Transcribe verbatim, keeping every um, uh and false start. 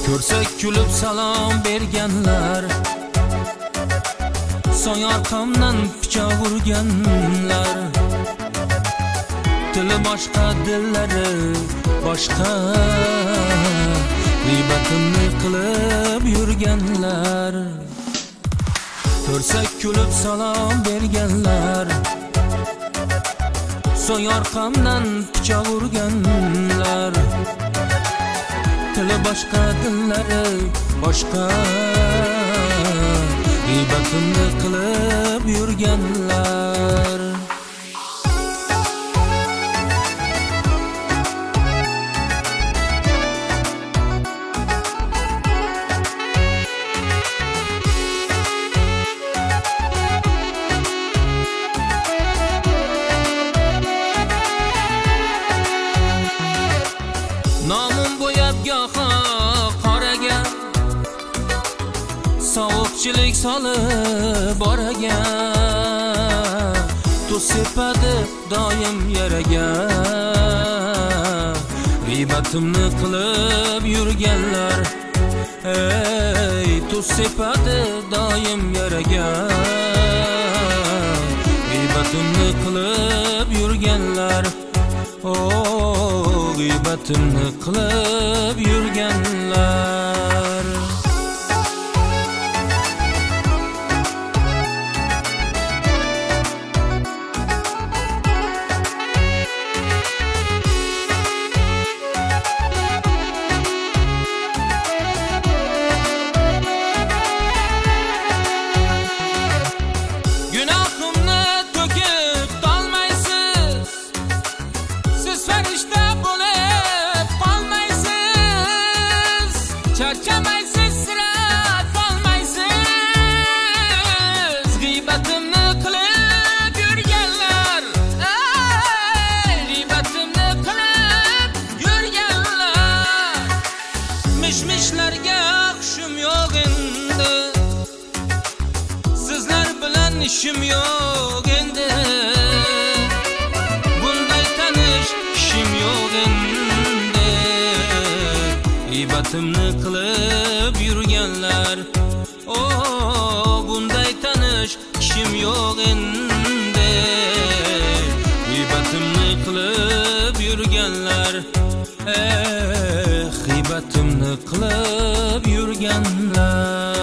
Ko'rsak kulib salom berganlar, so'ng orqamdan pichoq urganlar. Tili boshqa, dillari boshqa, g'iybatimni qilib yurganlar. Ko'rsak kulib salom berganlar, so'ng orqamdan pichoq urganlar. Tili boshqa, dillari boshqa, g'iybatimni qilib yurganlar. Nomim bo'yab goho qoraga, sovuqchilik solib boragan. Tuz sepadi doim yaraga, g'iybatimni qilib yurganlar. Ey, tuz sepadi doim yaraga, g'iybatimni qilib yurganlar. Oh, g'iybatimni qilib yurganlar. Gunohimni to'kib qolmaysiz, siz farishta bo'lib qolmaysiz. Charchamaysiz, sira qolmaysiz. G'iybatimni qilib yurganlar, ey, g'iybatimni qilib yurganlar. Mish-mishlarga hushim yo'q endi, sizlar bilan ishim yo'q endi. Bunday tanish ishim yo'q endi. G'iybatimni qilib yurganlar. Oh, bunday tanish ishim yo'q endi. G'iybatimni qilib yurganlar. Eh, g'iybatimni qilib yurganlar.